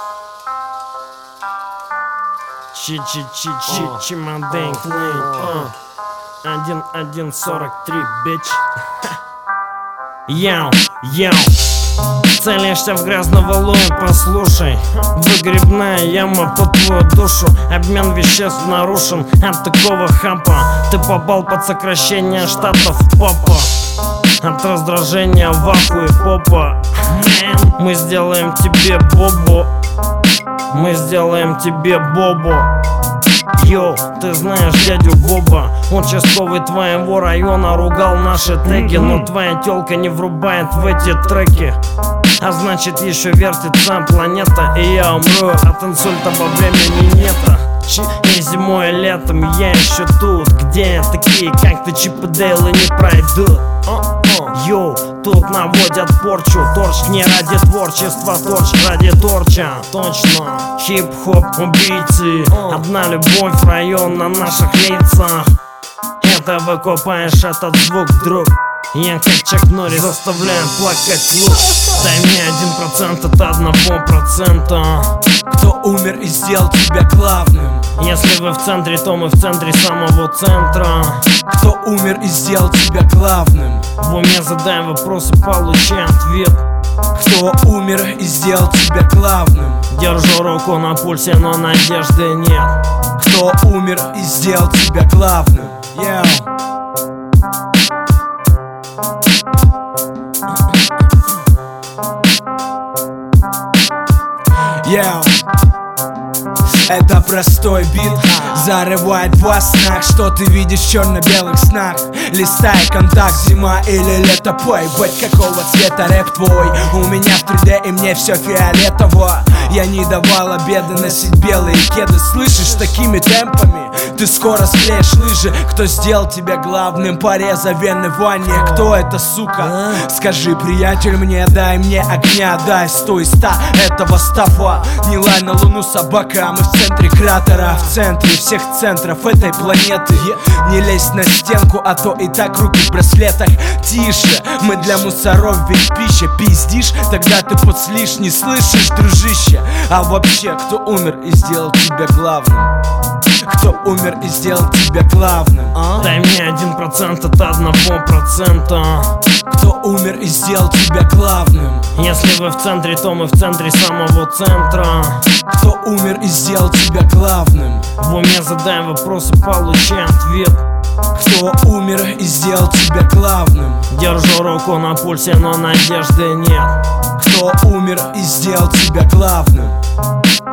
Чимандейн Клейн 1-1-43, бич. Яу. Целишься в грязного лоя, послушай. Выгребная яма под твою душу. Обмен веществ нарушен от такого хампа. Ты попал под сокращение штатов попа. От раздражения в ахуе попа. Мы сделаем тебе бобо. Мы сделаем тебе бобо. Йоу, ты знаешь дядю Боба? Участковый твоего района ругал наши теги, но твоя тёлка не врубает в эти треки. А значит еще вертится планета, и я умру от инсульта во времени нета. И зимой, и летом я еще тут, где такие как ты, Чип и Дейлы, не пройдут. Йоу, тут наводят порчу. Торч не ради творчества, торч ради торча. Точно, хип-хоп убийцы. Одна любовь, район на наших лицах. Это выкупаешь этот звук, друг. Я как Чак Норрис заставляю плакать лук. Дай мне 1% от 1%. Кто умер и сделал тебя главным? Если вы в центре, то мы в центре самого центра. Кто умер и сделал тебя главным? В уме задай вопросы, получай ответ. Кто умер и сделал тебя главным? Держу руку на пульсе, но надежды нет. Кто умер и сделал тебя главным? Это простой бит, зарывает во снах. Что ты видишь в черно-белых снах? Листай контакт, зима или лето, поебать какого цвета рэп твой. У меня в 3D и мне все фиолетово. Я не давал обеды носить белые кеды. Слышишь, такими темпами ты скоро склеишь лыжи. Кто сделал тебя главным? Пореза вены в ванне. Кто это, сука? Скажи, приятель, мне дай мне огня. Дай 100 из 100 этого стафа. Не лай на луну, собака, мы в центре кратера. В центре всех центров этой планеты. Не лезь на стенку, а то и так руки в браслетах. Тише, мы для мусоров ведь пища. Пиздишь, тогда ты подслишь. Не слышишь, дружище? А вообще, кто умер и сделал тебя главным? Кто умер и сделал тебя главным? Дай мне 1% от 1%. Кто умер и сделал тебя главным? Если вы в центре, то мы в центре самого центра. Кто умер и сделал тебя главным? В уме задай вопросы, получай ответ. Кто умер и сделал тебя главным? Держу руку на пульсе, но надежды нет. Кто умер и сделал тебя главным?